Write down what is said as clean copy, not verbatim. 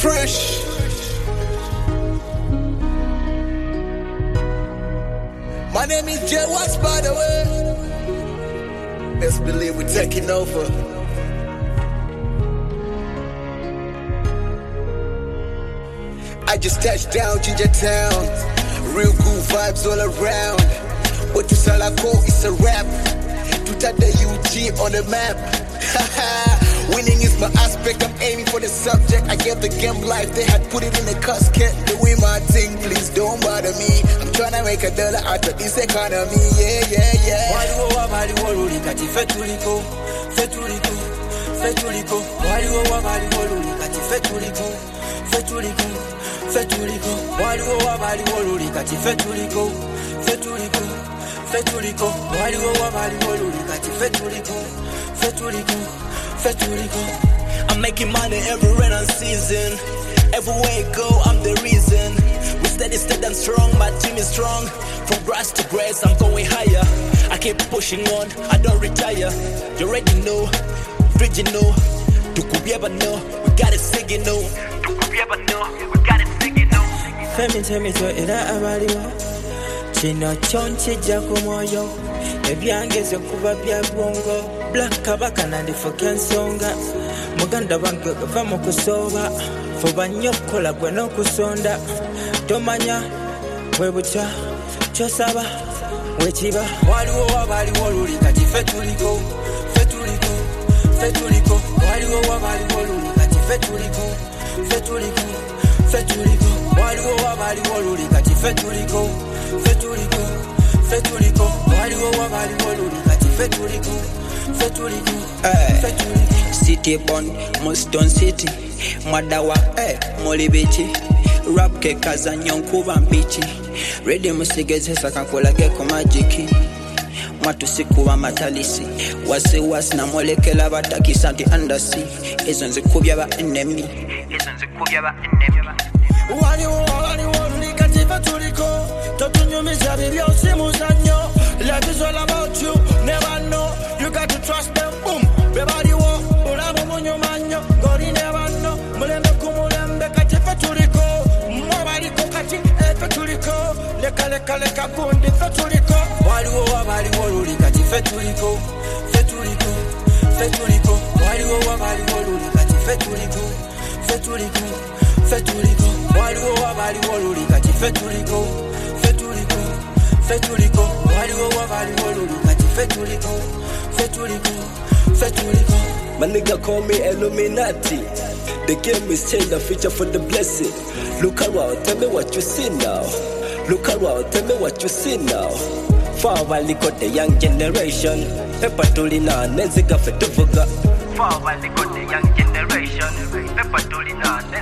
fresh. My name is Jay Watts, by the way. Best believe we're taking over. I just touched down Ginger Town. Real cool vibes all around. What you all I call is a rap. To tap the UG on the map. Winning is my aspect. I'm aiming for the subject. I gave the game life. They had put it in a casket. Doing my thing, please don't bother me. I'm trying to make $1 out of this economy. Yeah, yeah, yeah. I'm making money every run season. Everywhere I go, I'm the reason. We steady and strong, my team is strong. From grass to grace, I'm going higher. I keep pushing on, I don't retire. You already know, original. You could ever know, we got it singing, no. You could ever know, we got it singing, no. Femi to ira abaliwo. Chino chonchi jakumoyo. Ebyangeze kuba bya bwongo. Black kabaka nandifuka ensonga. Muganda bange gava mu kusoba. Fuba nnyo kukola gwe n'okusonda. Tomanya bwe butya ky'osaba wekiba. Waliwo wabaliwo luli kati ffe tuliko. Waliwo wabaliwo luli kati ffe tuliko. Waliwo wabaliwo luli kati ffe tuliko. Waliwo wabaliwo luli kati ffe tuliko. City born, Muston City. Mwadawa, Molibichi. Rap ke kaza nyonkuba mbichi. Ready musigeze sakakola ke ko magiki. Mwatu sikuba matalisi. Wasi na molekela batakisa anti andasi. Ezo nzikubya ba enemy. Waliwo kati ffe tuliko. Totunyumiza byose muzanyo. Life is all about you, never know. You got to trust them, boom. Bebali wo, ulabo munyomanyo. Gori never know. Mulembe kumulembe kati ffe tuliko. Mwabaliko kati ffe tuliko. Leka kundi ffe tuliko. Waliwo wabaliwo luli kati ffe tuliko. Waliwo wabaliwo luli kati ffe tuliko. Waliwo wabaliwo luli kati ffe tuliko. Waliwo wabaliwo luli kati ffe tuliko. My nigga call me Illuminati. The game is changed, the future for the blessing. Look around, tell me what you see now. Look around, tell me what you see now. Forward, got the young generation. Pepatulina, Neziga Fetuvuga. Forward, got the young generation. Pepatulina,